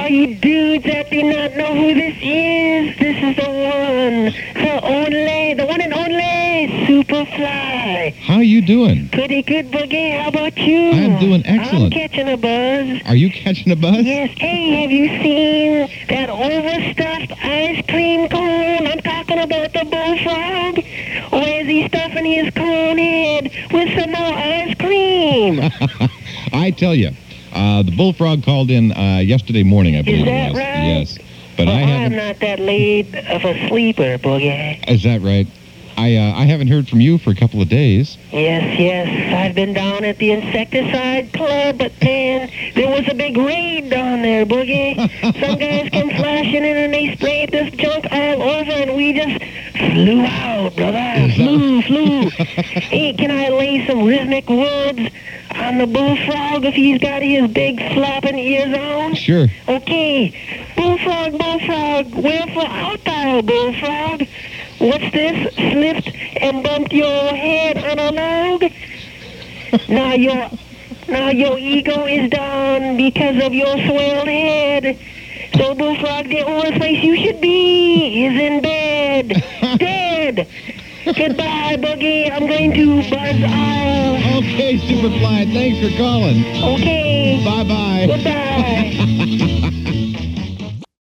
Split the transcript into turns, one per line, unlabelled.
all you dudes that do not know who this is, this is the one and only Superfly.
How are you doing?
Pretty good, Boogie. How about you?
I'm doing excellent.
I'm catching a buzz.
Are you catching a buzz?
Yes. Hey, have you seen that overstuffed ice cream cone? I'm talking about the bullfrog. Or is he stuffing his cone head with some more ice cream?
I tell you, the bullfrog called in yesterday morning, I believe.
Is that
it was.
right?
Yes. But
Well,
I haven't.
I'm not that late of a sleeper, Boogie.
Is that right? I haven't heard from you for a couple of days.
Yes. I've been down at the insecticide club, but man, there was a big raid down there, Boogie. Some guys came flashing in and they sprayed this junk all over, and we just flew out, brother. Flew. Hey, can I lay some rhythmic words on the bullfrog if he's got his big flopping ears on?
Sure.
Okay. Bullfrog, wherefore art thou, bullfrog? What's this? Slipped and bumped your head on a log? Now your ego is down because of your swelled head. So, Bullfrog, the only place you should be is in bed. Dead. Goodbye, Boogie. I'm going to buzz out.
Okay, Superfly, thanks for calling.
Okay.
Bye-bye.
Goodbye.